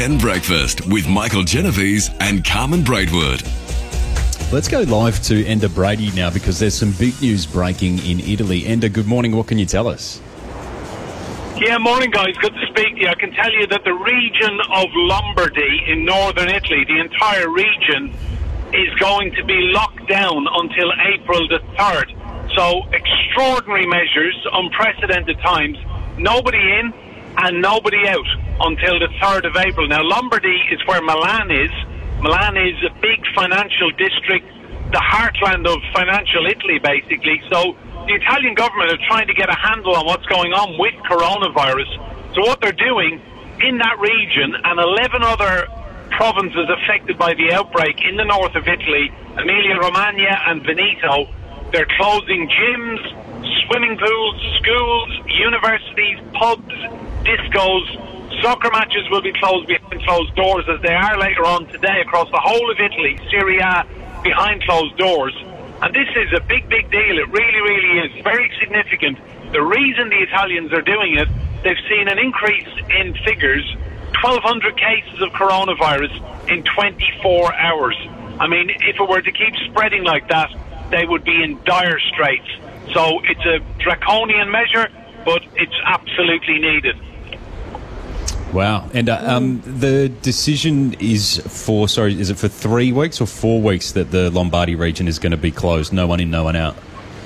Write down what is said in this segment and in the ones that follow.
Weekend Breakfast with Michael Genovese and Carmen Braidwood. Let's go live to Enda Brady now because there's some big news breaking in Italy. Enda, good morning. What can you tell us? Yeah, morning, guys. Good to speak to you. I can tell you that the region of Lombardy in northern Italy, the entire region, is going to be locked down until April the 3rd. So extraordinary measures, unprecedented times. Nobody in and nobody out until the 3rd of April. Now, Lombardy is where Milan is. Milan is a big financial district, the heartland of financial Italy, basically. So the Italian government are trying to get a handle on what's going on with coronavirus. So what they're doing in that region and 11 other provinces affected by the outbreak in the north of Italy, Emilia-Romagna and Veneto, they're closing gyms, swimming pools, schools, universities, pubs, discos. Soccer matches will be closed behind closed doors, as they are later on today across the whole of Italy, Serie A, behind closed doors. And this is a big, big deal. It really, really is. Very significant. The reason the Italians are doing it, they've seen an increase in figures, 1,200 cases of coronavirus in 24 hours. I mean, if it were to keep spreading like that, they would be in dire straits. So it's a draconian measure, but it's absolutely needed. Wow. And the decision is is it for 3 weeks or 4 weeks that the Lombardy region is going to be closed? No one in, no one out.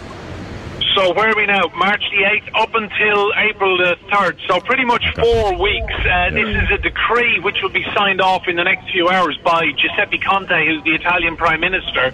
So where are we now? March the 8th up until April the 3rd. So pretty much 4 weeks. This is a decree which will be signed off in the next few hours by Giuseppe Conte, who's the Italian Prime Minister.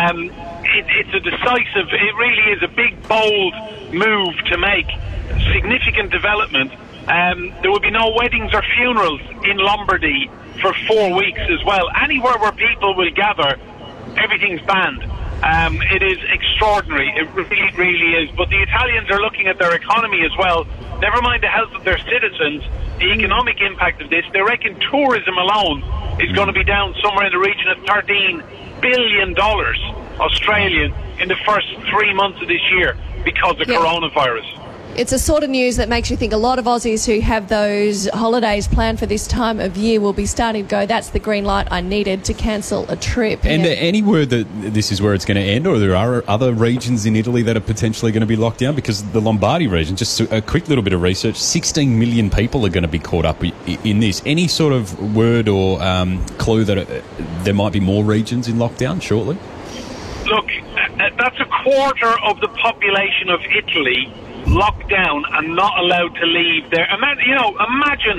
It's a decisive, it really is a big, bold move to make. Significant development. There will be no weddings or funerals in Lombardy for 4 weeks as well. Anywhere where people will gather, everything's banned. It is extraordinary. It really, really is. But the Italians are looking at their economy as well. Never mind the health of their citizens, the economic impact of this. They reckon tourism alone is going to be down somewhere in the region of $13 billion Australian in the first 3 months of this year because of coronavirus. It's a sort of news that makes you think a lot of Aussies who have those holidays planned for this time of year will be starting to go, that's the green light I needed to cancel a trip. And any word that this is where it's going to end, or there are other regions in Italy that are potentially going to be locked down? Because the Lombardy region, just a quick little bit of research, 16 million people are going to be caught up in this. Any sort of word or clue that there might be more regions in lockdown shortly? Look, that's a quarter of the population of Italy locked down and not allowed to leave there. Imagine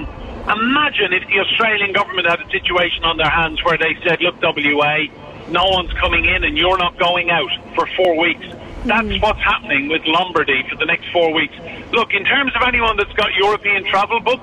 if the Australian government had a situation on their hands where they said, look, WA, no one's coming in and you're not going out for 4 weeks. That's what's happening with Lombardy for the next 4 weeks. Look, in terms of anyone that's got European travel booked,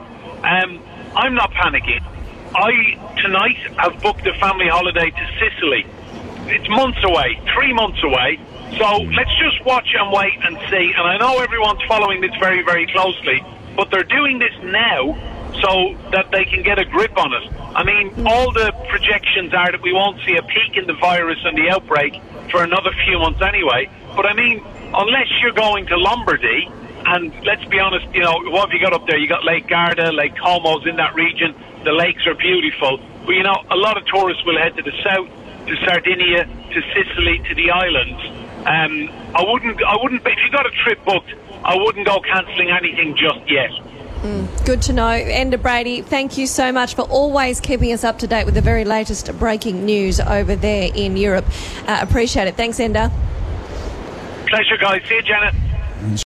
I'm not panicking. I, tonight, have booked a family holiday to Sicily. It's months away, 3 months away. So let's just watch and wait and see. And I know everyone's following this very, very closely, but they're doing this now so that they can get a grip on it. I mean, all the projections are that we won't see a peak in the virus and the outbreak for another few months anyway. But I mean, unless you're going to Lombardy, and let's be honest, what have you got up there? You got Lake Garda, Lake Como's in that region. The lakes are beautiful. But a lot of tourists will head to the south, to Sardinia, to Sicily, to the islands. I wouldn't. If you got a trip booked, I wouldn't go cancelling anything just yet. Good to know. Enda Brady, thank you so much for always keeping us up to date with the very latest breaking news over there in Europe. Appreciate it. Thanks, Enda. Pleasure, guys. See you, Janet.